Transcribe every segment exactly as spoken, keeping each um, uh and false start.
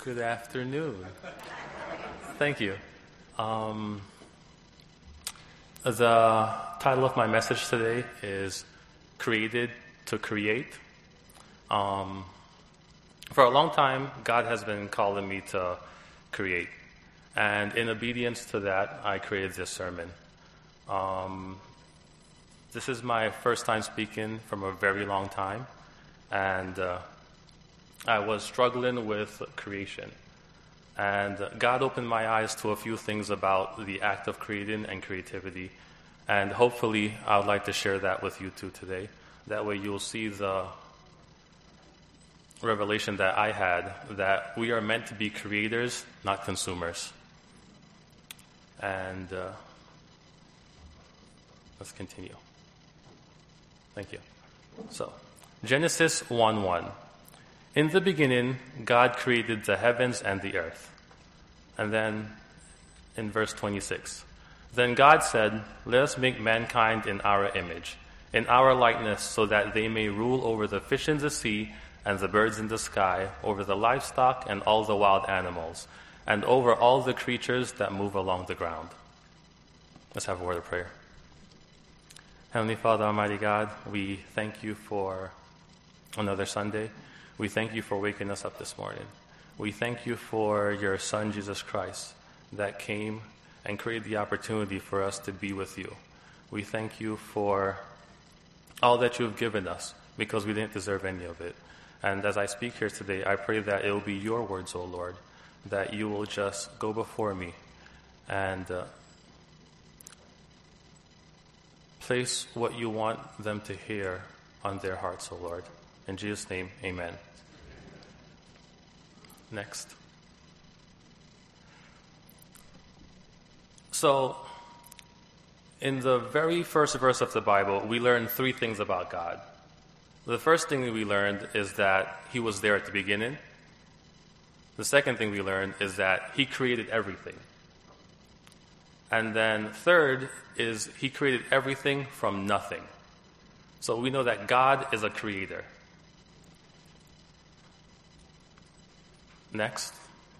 Good afternoon. Thank you. Um, the title of my message today is Created to Create. Um, for a long time, God has been calling me to create. And in obedience to that, I created this sermon. Um, this is my first time speaking from a very long time. And uh, I was struggling with creation. And God opened my eyes to a few things about the act of creating and creativity. And hopefully, I would like to share that with you too today. That way you'll see the revelation that I had, that we are meant to be creators, not consumers. And uh, let's continue. Thank you. So, Genesis one one. In the beginning, God created the heavens and the earth. And then in verse twenty-six, then God said, let us make mankind in our image, in our likeness, so that they may rule over the fish in the sea and the birds in the sky, over the livestock and all the wild animals, and over all the creatures that move along the ground. Let's have a word of prayer. Heavenly Father, Almighty God, we thank you for another Sunday. We thank you for waking us up this morning. We thank you for your Son, Jesus Christ, that came and created the opportunity for us to be with you. We thank you for all that you have given us, because we didn't deserve any of it. And as I speak here today, I pray that it will be your words, O Lord, that you will just go before me and uh, place what you want them to hear on their hearts, O Lord. In Jesus' name, amen. Next. So, in the very first verse of the Bible, we learn three things about God. The first thing we learned is that he was there at the beginning. The second thing we learned is that he created everything. And then third is he created everything from nothing. So we know that God is a creator. Next.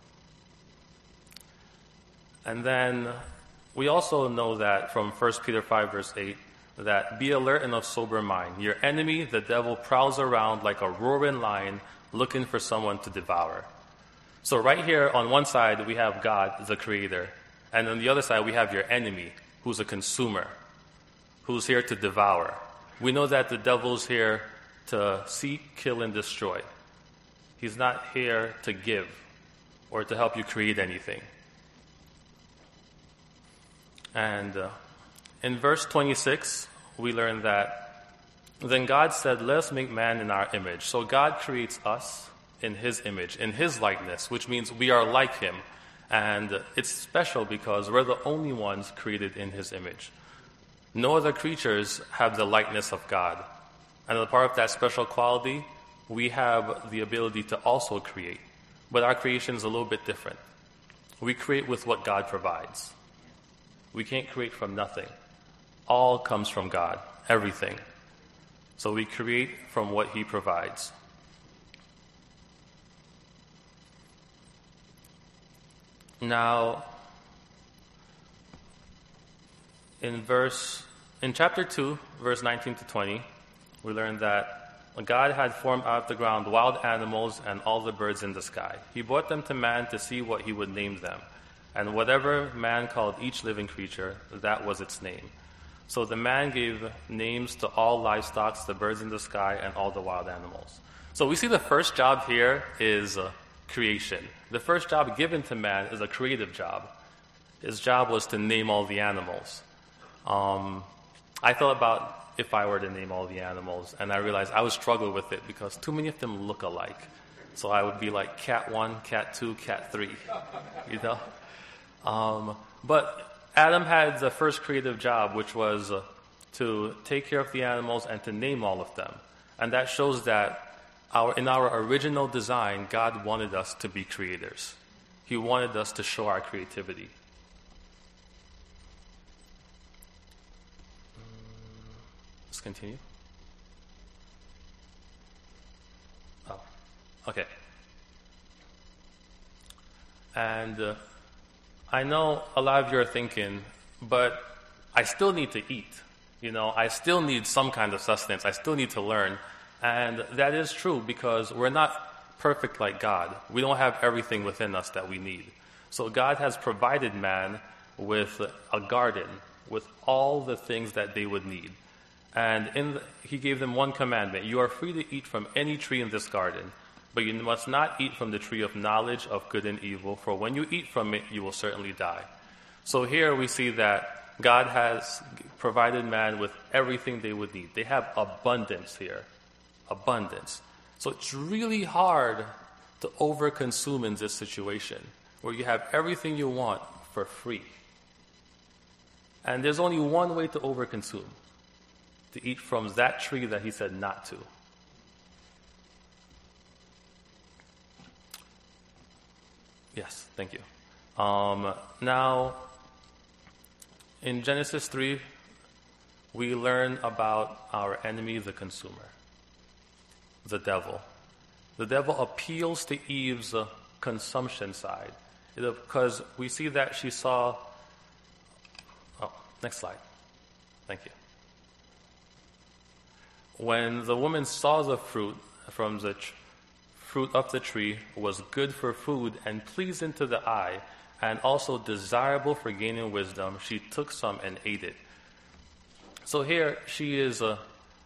And then we also know that from First Peter five, verse eight, that be alert and of sober mind. Your enemy, the devil, prowls around like a roaring lion looking for someone to devour. So right here on one side, we have God, the creator. And on the other side, we have your enemy, who's a consumer, who's here to devour. We know that the devil's here to seek, kill, and destroy. He's not here to give or to help you create anything. And uh, in verse twenty-six, we learn that then God said, let us make man in our image. So God creates us in his image, in his likeness, which means we are like him. And it's special because we're the only ones created in his image. No other creatures have the likeness of God. And as a part of that special quality, we have the ability to also create. But our creation is a little bit different. We create with what God provides. We can't create from nothing. All comes from God, everything. So we create from what he provides. Now, in verse, in chapter two, verse nineteen to twenty, we learn that God had formed out of the ground wild animals and all the birds in the sky. He brought them to man to see what he would name them. And whatever man called each living creature, that was its name. So the man gave names to all livestock, the birds in the sky, and all the wild animals. So we see the first job here is uh, creation. The first job given to man is a creative job. His job was to name all the animals. Um, I thought about if I were to name all the animals, and I realized I would struggle with it because too many of them look alike. So I would be like cat one, cat two, cat three, you know? Um, but Adam had the first creative job, which was uh, to take care of the animals and to name all of them. And that shows that our, in our original design, God wanted us to be creators. He wanted us to show our creativity. Let's continue. Oh, okay. And uh, I know a lot of you are thinking, but I still need to eat. You know, I still need some kind of sustenance. I still need to learn. And that is true because we're not perfect like God. We don't have everything within us that we need. So God has provided man with a garden with all the things that they would need. And in the, he gave them one commandment. You are free to eat from any tree in this garden, but you must not eat from the tree of knowledge of good and evil, for when you eat from it, you will certainly die. So here we see that God has provided man with everything they would need. They have abundance here. Abundance. So it's really hard to overconsume in this situation where you have everything you want for free. And there's only one way to overconsume, to eat from that tree that he said not to. Yes, thank you. Um, now, in Genesis three, we learn about our enemy, the consumer, the devil. The devil appeals to Eve's uh, consumption side because we see that she saw. Oh, next slide. Thank you. When the woman saw the fruit from the tr- fruit of the tree was good for food and pleasing to the eye, and also desirable for gaining wisdom, she took some and ate it. So here she is uh,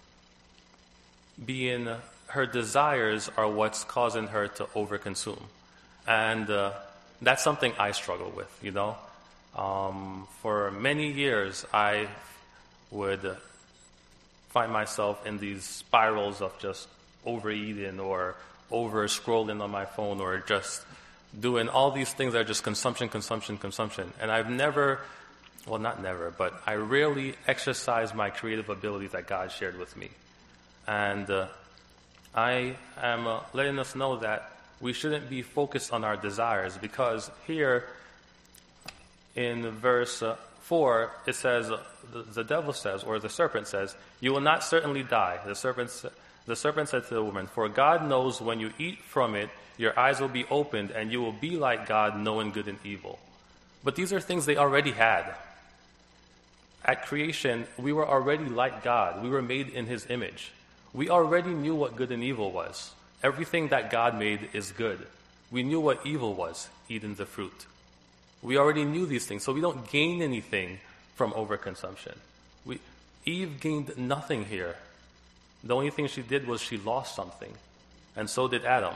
being, uh, her desires are what's causing her to overconsume. And uh, that's something I struggle with, you know. Um, for many years, I would uh, find myself in these spirals of just overeating or over scrolling on my phone or just doing all these things that are just consumption, consumption, consumption. And I've never, well, not never, but I rarely exercised my creative abilities that God shared with me. And uh, I am uh, letting us know that we shouldn't be focused on our desires, because here in verse uh, four, it says, uh, the, the devil says, or the serpent says, you will not certainly die. The serpent, the serpent said to the woman, for God knows when you eat from it, your eyes will be opened and you will be like God, knowing good and evil. But these are things they already had. At creation, we were already like God. We were made in his image. We already knew what good and evil was. Everything that God made is good. We knew what evil was, eating the fruit. We already knew these things, so we don't gain anything from overconsumption. We, Eve gained nothing here. The only thing she did was she lost something, and so did Adam.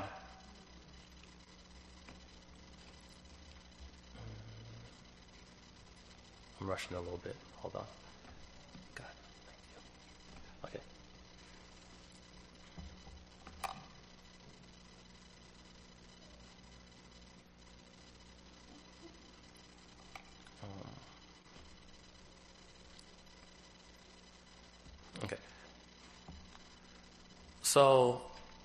I'm rushing a little bit. Hold on. God, thank you. Okay. Okay. So,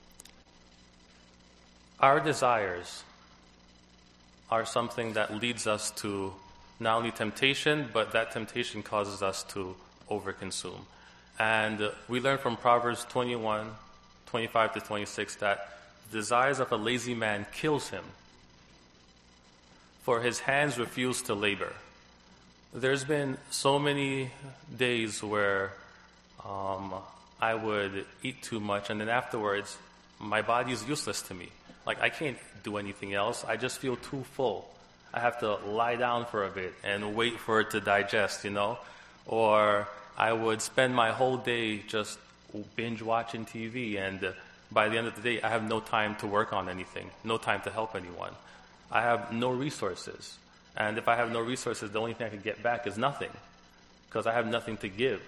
our desires are something that leads us to not only temptation, but that temptation causes us to overconsume. And uh, we learn from Proverbs twenty-one, twenty-five to twenty-six that the desires of a lazy man kills him, for his hands refuse to labor. There's been so many days where um, I would eat too much, and then afterwards, my body is useless to me. Like, I can't do anything else. I just feel too full. I have to lie down for a bit and wait for it to digest, you know? Or I would spend my whole day just binge watching T V, and uh, by the end of the day, I have no time to work on anything, no time to help anyone. I have no resources. And if I have no resources, the only thing I can get back is nothing, because I have nothing to give.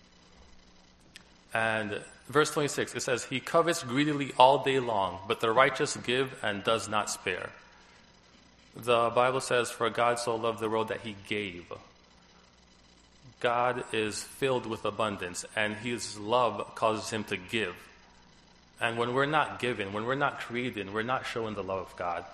And verse twenty-six, it says, he covets greedily all day long, but the righteous give and does not spare. The Bible says, for God so loved the world that he gave. God is filled with abundance, and his love causes him to give. And when we're not giving, when we're not creating, we're not showing the love of God.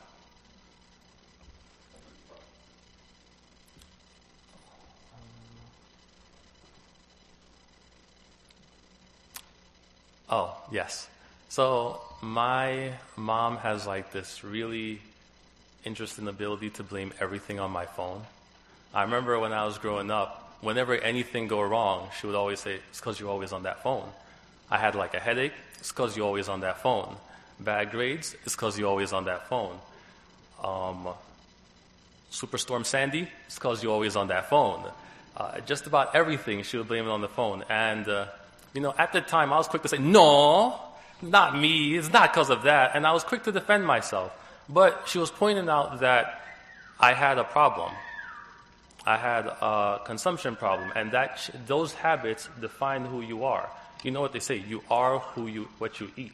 Oh, yes. So my mom has like this really interesting ability to blame everything on my phone. I remember when I was growing up, whenever anything go wrong, she would always say, it's because you're always on that phone. I had like a headache, it's because you're always on that phone. Bad grades, it's because you're always on that phone. Um, Superstorm Sandy, it's because you're always on that phone. Uh, just about everything, she would blame it on the phone. And, uh, you know, at the time, I was quick to say, no, not me, it's not because of that. And I was quick to defend myself. But she was pointing out that I had a problem. I had a consumption problem, and that sh- those habits define who you are. You know what they say, you are who you what you eat.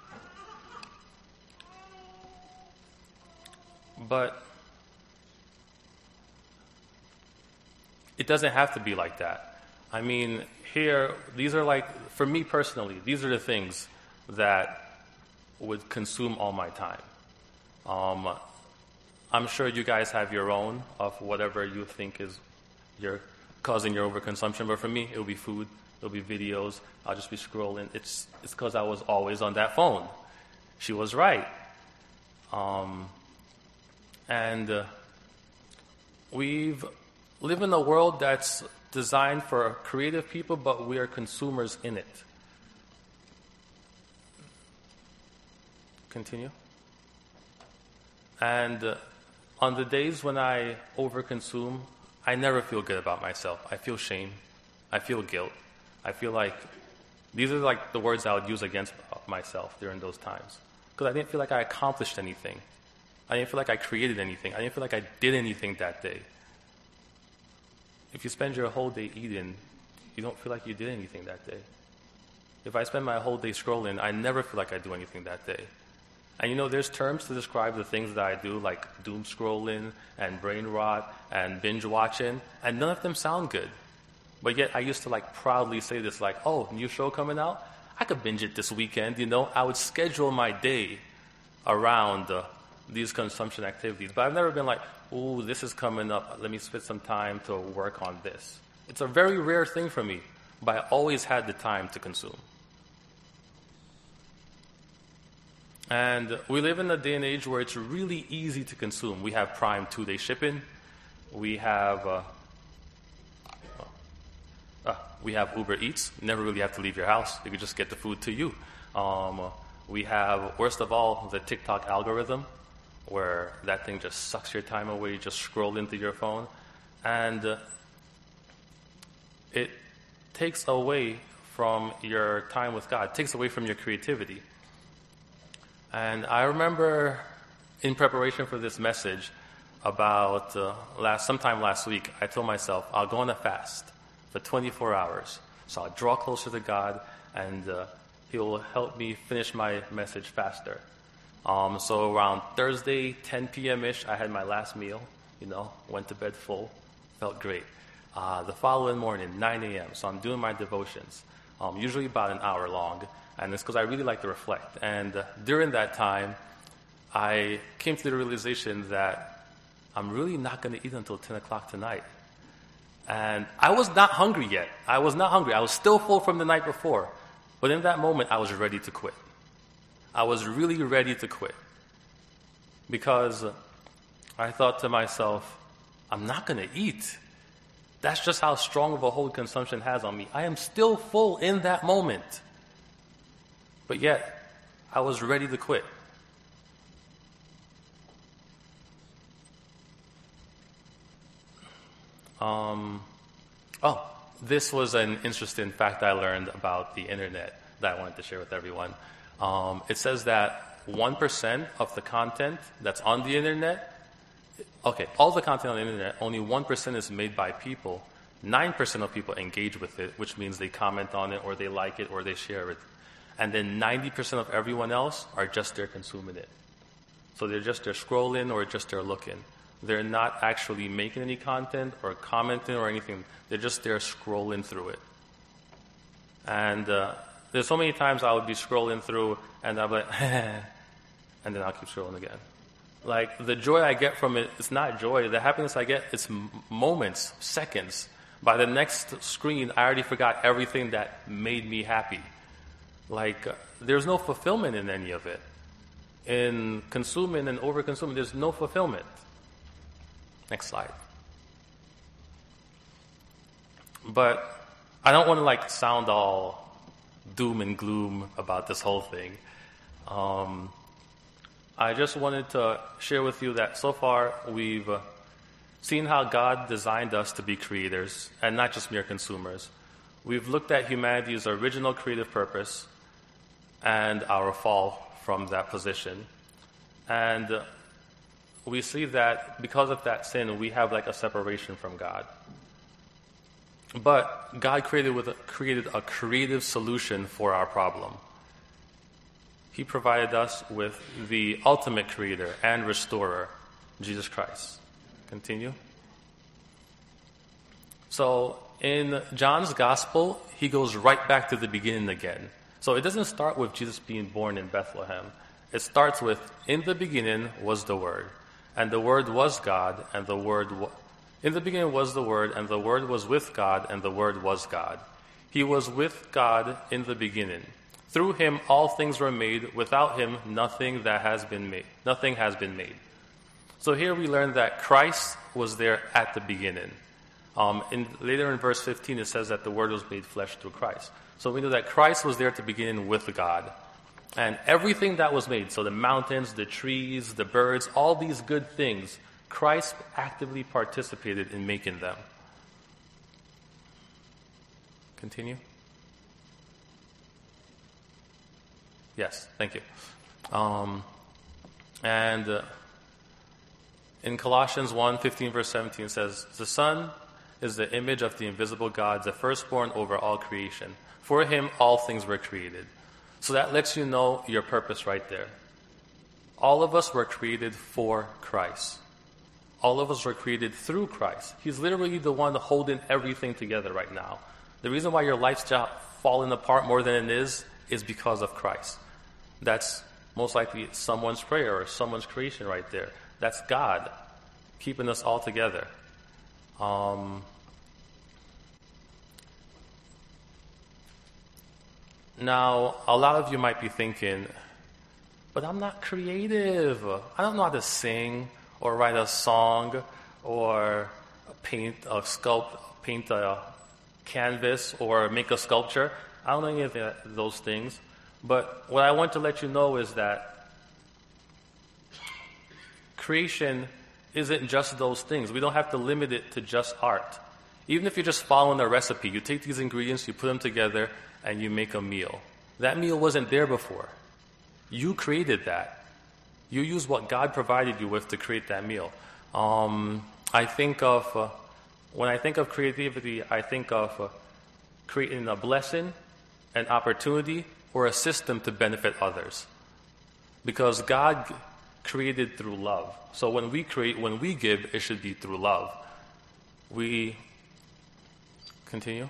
But it doesn't have to be like that. I mean, here, these are like, for me personally, these are the things that would consume all my time. Um, I'm sure you guys have your own of whatever you think is your causing your overconsumption, but for me, it'll be food, it'll be videos, I'll just be scrolling. It's it's because I was always on that phone. She was right. Um, and uh, we've live in a world that's designed for creative people, but we are consumers in it. Continue. And uh, on the days when I overconsume, I never feel good about myself. I feel shame. I feel guilt. I feel like these are like the words I would use against myself during those times. Because I didn't feel like I accomplished anything. I didn't feel like I created anything. I didn't feel like I did anything that day. If you spend your whole day eating, you don't feel like you did anything that day. If I spend my whole day scrolling, I never feel like I do anything that day. And you know, there's terms to describe the things that I do, like doom scrolling and brain rot and binge watching, and none of them sound good. But yet I used to like proudly say this, like, oh, new show coming out? I could binge it this weekend, you know? I would schedule my day around uh, these consumption activities. But I've never been like, ooh, this is coming up, let me spend some time to work on this. It's a very rare thing for me, but I always had the time to consume. And we live in a day and age where it's really easy to consume. We have Prime two-day shipping. We have uh, uh, we have Uber Eats. You never really have to leave your house. You can just get the food to you. Um, we have, worst of all, the TikTok algorithm, where that thing just sucks your time away. You just scroll into your phone. And uh, it takes away from your time with God. It takes away from your creativity. And I remember in preparation for this message about uh, last sometime last week, I told myself, I'll go on a fast for twenty-four hours. So I'll draw closer to God, and uh, He'll help me finish my message faster. Um, so around Thursday, ten p.m.-ish, I had my last meal, you know, went to bed full, felt great. Uh, the following morning, nine a.m., so I'm doing my devotions, um, usually about an hour long. And it's because I really like to reflect. And uh, during that time, I came to the realization that I'm really not going to eat until ten o'clock tonight. And I was not hungry yet. I was not hungry. I was still full from the night before. But in that moment, I was ready to quit. I was really ready to quit. Because I thought to myself, I'm not going to eat. That's just how strong of a hold consumption has on me. I am still full in that moment. But yet, I was ready to quit. Um, oh, this was an interesting fact I learned about the internet that I wanted to share with everyone. Um, it says that one percent of the content that's on the internet, okay, all the content on the internet, only one percent is made by people. nine percent of people engage with it, which means they comment on it, or they like it, or they share it. And then ninety percent of everyone else are just there consuming it. So they're just there scrolling or just there looking. They're not actually making any content or commenting or anything. They're just there scrolling through it. And uh, there's so many times I would be scrolling through and I'll be like, and then I'll keep scrolling again. Like, the joy I get from it, it's not joy. The happiness I get, it's m- moments, seconds. By the next screen, I already forgot everything that made me happy. Like, uh, there's no fulfillment in any of it. In consuming and over-consuming, there's no fulfillment. Next slide. But I don't want to like sound all doom and gloom about this whole thing. Um, I just wanted to share with you that so far we've uh, seen how God designed us to be creators and not just mere consumers. We've looked at humanity's original creative purpose and our fall from that position. And uh, we see that because of that sin, we have like a separation from God. But God created, with a, created a creative solution for our problem. He provided us with the ultimate creator and restorer, Jesus Christ. Continue. So in John's gospel, he goes right back to the beginning again. So it doesn't start with Jesus being born in Bethlehem. It starts with, in the beginning was the Word, and the Word was God, and the Word was... In the beginning was the Word, and the Word was with God, and the Word was God. He was with God in the beginning. Through him all things were made. Without him nothing that has been made. Nothing has been made. So here we learn that Christ was there at the beginning. Um, in, later in verse fifteen it says that the Word was made flesh through Christ. So we know that Christ was there at the beginning with God. And everything that was made, so the mountains, the trees, the birds, all these good things, Christ actively participated in making them. Continue. Yes, thank you. Um, and uh, in Colossians one, fifteen, verse seventeen, it says, the Son is the image of the invisible God, the firstborn over all creation. For him all things were created. So that lets you know your purpose right there. All of us were created for Christ. All of us were created through Christ. He's literally the one holding everything together right now. The reason why your life's just falling apart more than it is, is because of Christ. That's most likely someone's prayer or someone's creation right there. That's God keeping us all together. Um, now, a lot of you might be thinking, but I'm not creative. I don't know how to sing or write a song or paint a sculpt, paint a canvas or make a sculpture. I don't know any of those things. But what I want to let you know is that creation isn't just those things. We don't have to limit it to just art. Even if you're just following a recipe, you take these ingredients, you put them together, and you make a meal. That meal wasn't there before. You created that. You use what God provided you with to create that meal. Um, I think of, uh, when I think of creativity, I think of uh, creating a blessing, an opportunity, or a system to benefit others. Because God created through love. So when we create, when we give, it should be through love. We continue.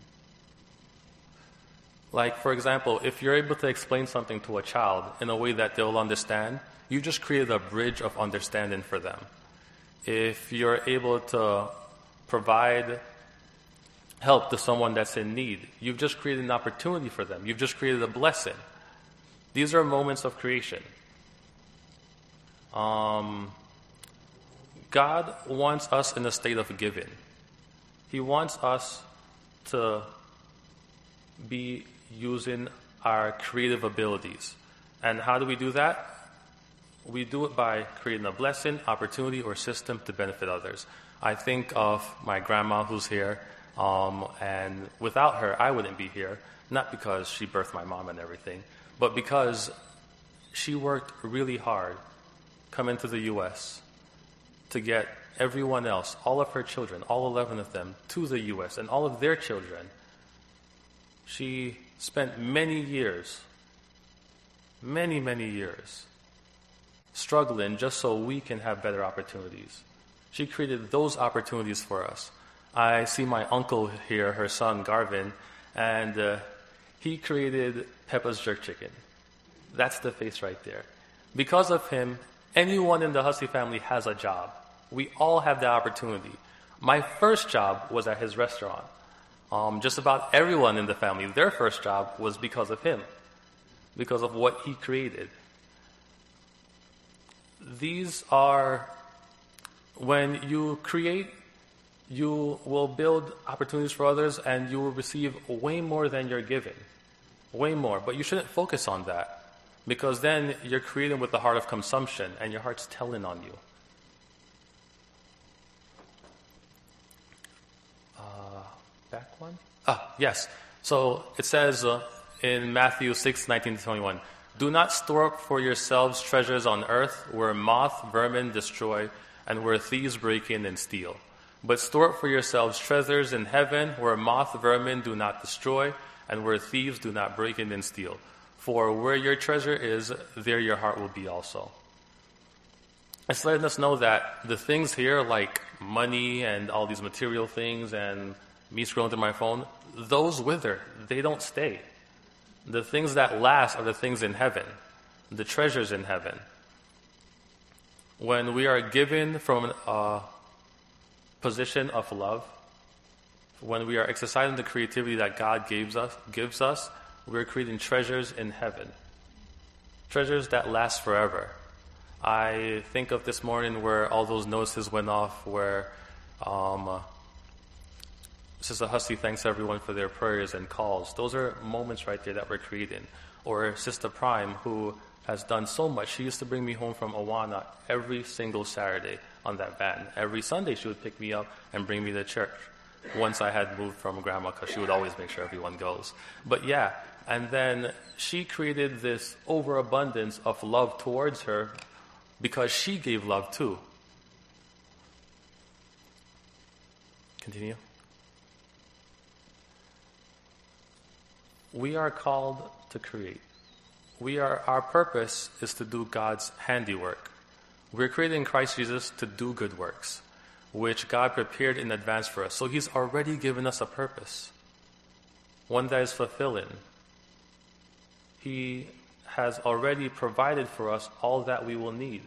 Like, for example, if you're able to explain something to a child in a way that they'll understand, you just created a bridge of understanding for them. If you're able to provide help to someone that's in need, you've just created an opportunity for them. You've just created a blessing. These are moments of creation. Um, God wants us in a state of giving. He wants us to be using our creative abilities. And how do we do that? We do it by creating a blessing, opportunity, or system to benefit others. I think of my grandma who's here, um, and without her, I wouldn't be here. Not because she birthed my mom and everything, but because she worked really hard coming to the U S to get everyone else, all of her children, all eleven of them, to the U S and all of their children. She spent many years, many, many years struggling just so we can have better opportunities. She created those opportunities for us. I see my uncle here, her son Garvin, and uh, he created Peppa's Jerk Chicken. That's the face right there. Because of him, anyone in the Hussey family has a job. We all have the opportunity. My first job was at his restaurant. Um, just about everyone in the family, their first job was because of him, because of what he created. these are, when you create, you will build opportunities for others and you will receive way more than you're giving. Way more. But you shouldn't focus on that, because then you're creating with the heart of consumption and your heart's telling on you. Uh, back one? Ah, yes. So it says uh, in Matthew six, nineteen to twenty-one, do not store up for yourselves treasures on earth where moth, vermin destroy and where thieves break in and steal. But store up for yourselves treasures in heaven where moth, vermin do not destroy and where thieves do not break in and steal. For where your treasure is, there your heart will be also. It's letting us know that the things here, like money and all these material things and me scrolling through my phone, those wither. They don't stay. The things that last are the things in heaven, the treasures in heaven. When we are given from a position of love, when we are exercising the creativity that God gives us, gives us, we're creating treasures in heaven. Treasures that last forever. I think of this morning where all those notices went off where um, uh, Sister Hussey thanks everyone for their prayers and calls. Those are moments right there that we're creating. Or Sister Prime, who has done so much. She used to bring me home from Awana every single Saturday on that van. Every Sunday she would pick me up and bring me to church. Once I had moved from Grandma, because she would always make sure everyone goes. But yeah, and then she created this overabundance of love towards her because she gave love too. Continue. We are called to create. We are, our purpose is to do God's handiwork. We're created in Christ Jesus to do good works, which God prepared in advance for us. So He's already given us a purpose, one that is fulfilling. He has already provided for us all that we will need.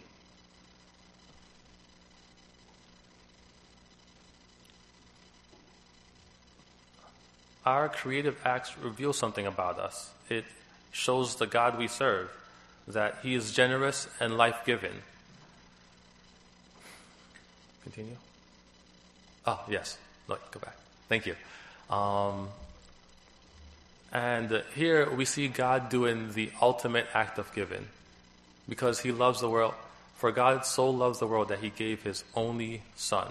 Our creative acts reveal something about us. It shows the God we serve, that He is generous and life-giving. Continue. Oh, yes. No, go back. Thank you. Um, and here we see God doing the ultimate act of giving, because He loves the world. For God so loves the world that He gave His only Son.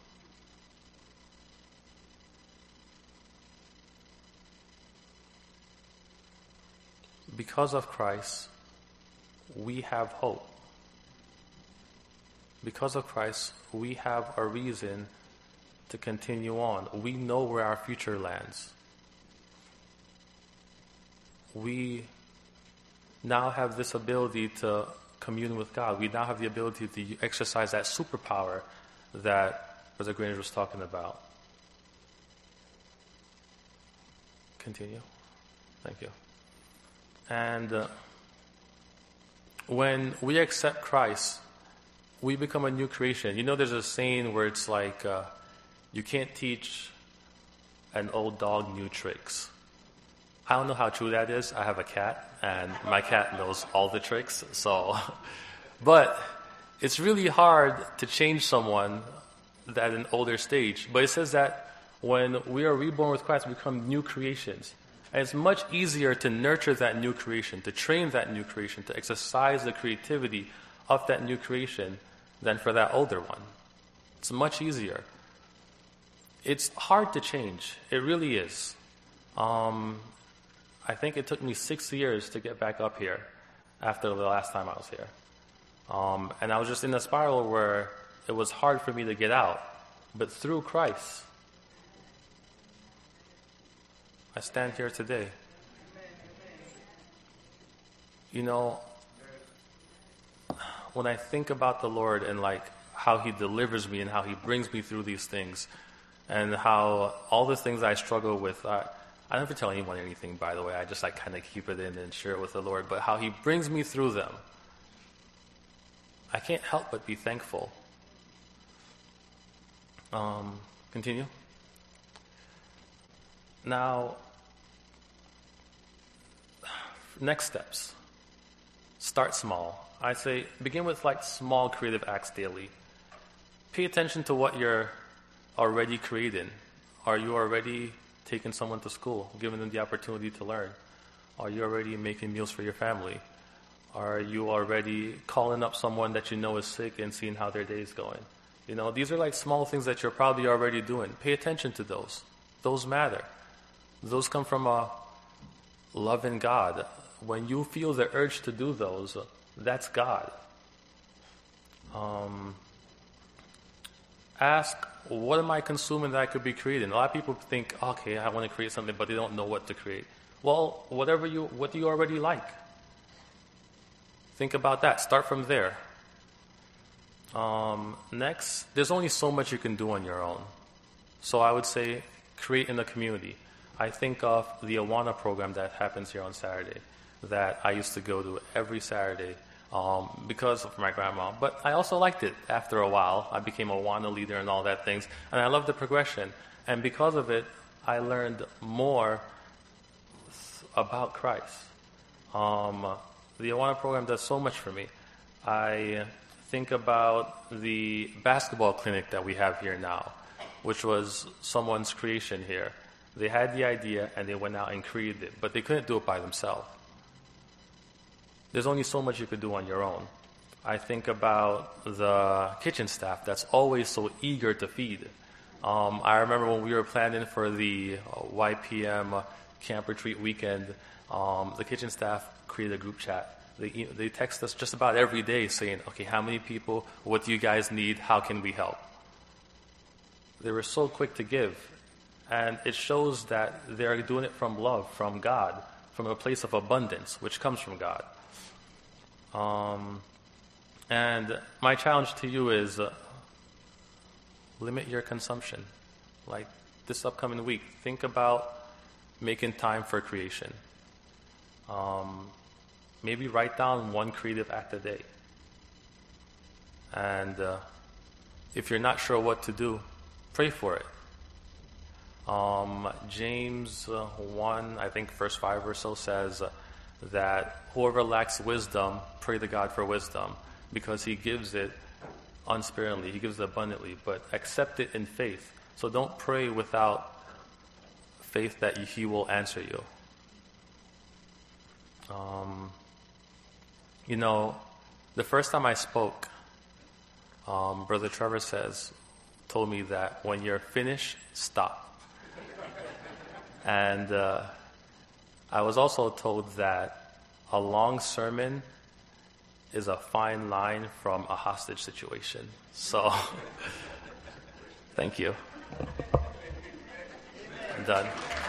Because of Christ, we have hope. Because of Christ, we have a reason to continue on. We know where our future lands. We now have this ability to commune with God. We now have the ability to exercise that superpower that Brother Granger was talking about. Continue. Thank you. And uh, when we accept Christ, we become a new creation. You know, there's a saying where it's like, uh, you can't teach an old dog new tricks. I don't know how true that is. I have a cat, and my cat knows all the tricks. So, but it's really hard to change someone at an older stage. But it says that when we are reborn with Christ, we become new creations. And it's much easier to nurture that new creation, to train that new creation, to exercise the creativity of that new creation than for that older one. It's much easier. It's hard to change. It really is. Um, I think it took me six years to get back up here after the last time I was here. Um, and I was just in a spiral where it was hard for me to get out. But through Christ, I stand here today. You know, when I think about the Lord and like how He delivers me and how He brings me through these things, and how all the things I struggle with, I, I never tell anyone anything, by the way. I just like kind of keep it in and share it with the Lord. But how He brings me through them, I can't help but be thankful. Um, continue. Now, next steps. start small. I say begin with like small creative acts daily. Pay attention to what you're already creating. Are you already taking someone to school, giving them the opportunity to learn? Are you already making meals for your family? Are you already calling up someone that you know is sick and seeing how their day is going? You know, these are like small things that you're probably already doing. Pay attention to those. Those matter. Those come from a loving God. When you feel the urge to do those, that's God. Um, ask, what am I consuming that I could be creating? A lot of people think, okay, I want to create something, but they don't know what to create. Well, whatever you, what do you already like? Think about that. Start from there. Um, next, there's only so much you can do on your own. So I would say create in the community. I think of the Awana program that happens here on Saturday that I used to go to every Saturday um, because of my grandma. But I also liked it after a while. I became a Awana leader and all that things. And I loved the progression. And because of it, I learned more about Christ. Um, the Awana program does so much for me. I think about the basketball clinic that we have here now, which was someone's creation here. They had the idea and they went out and created it, but they couldn't do it by themselves. There's only so much you could do on your own. I think about the kitchen staff that's always so eager to feed. Um, I remember when we were planning for the uh, Y P M uh, camp retreat weekend, um, the kitchen staff created a group chat. They, they text us just about every day saying, okay, how many people, what do you guys need, how can we help? They were so quick to give. And it shows that they're doing it from love, from God, from a place of abundance, which comes from God. Um, and my challenge to you is uh, limit your consumption. Like this upcoming week, think about making time for creation. Um, maybe write down one creative act a day. And uh, if you're not sure what to do, pray for it. Um, James uh, one, I think verse five or so says uh, that whoever lacks wisdom, pray to God for wisdom, because he gives it unsparingly, he gives it abundantly, but accept it in faith. So don't pray without faith that he will answer you. Um, you know, the first time I spoke, um, Brother Trevor says, told me that when you're finished, stop. And uh, I was also told that a long sermon is a fine line from a hostage situation. So, thank you. I'm done.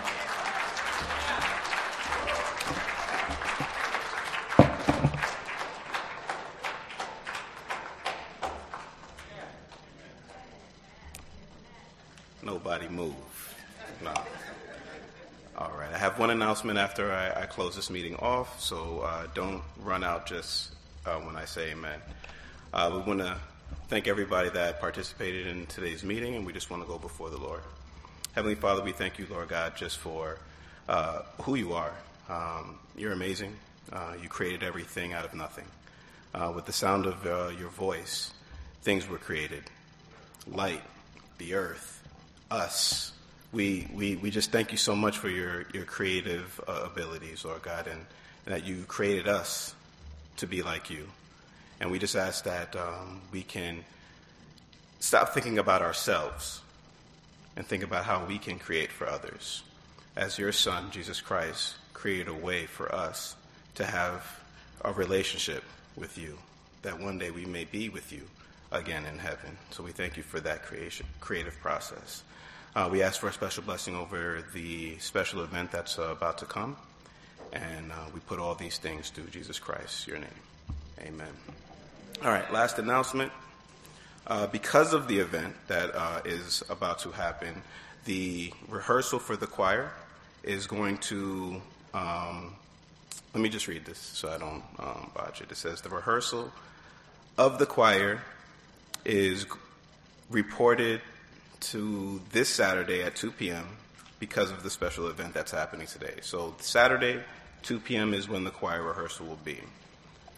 Nobody move. No. All right. I have one announcement after I, I close this meeting off, so uh, don't run out just uh, when I say amen. Uh, we want to thank everybody that participated in today's meeting, and we just want to go before the Lord. Heavenly Father, we thank you, Lord God, just for uh, who you are. Um, you're amazing. Uh, you created everything out of nothing. Uh, with the sound of uh, your voice, things were created. Light, the earth, us. We, we we just thank you so much for your, your creative uh, abilities, Lord God, and, and that you created us to be like you. And we just ask that um, we can stop thinking about ourselves and think about how we can create for others. As your Son, Jesus Christ, created a way for us to have a relationship with you, that one day we may be with you again in heaven. So we thank you for that creation, creative process. Uh, we ask for a special blessing over the special event that's uh, about to come. And uh, we put all these things through Jesus Christ, your name. Amen. All right, last announcement. Uh, because of the event that uh, is about to happen, the rehearsal for the choir is going to, um, let me just read this so I don't um, botch it. It says, the rehearsal of the choir is reported to this Saturday at two p.m. because of the special event that's happening today. So Saturday, two p.m. is when the choir rehearsal will be.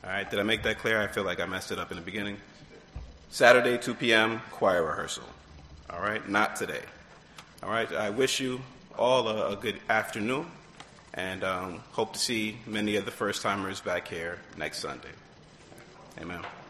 All right, did I make that clear? I feel like I messed it up in the beginning. Saturday, two p.m., choir rehearsal. All right, not today. All right, I wish you all a, a good afternoon, and um, hope to see many of the first-timers back here next Sunday. Amen.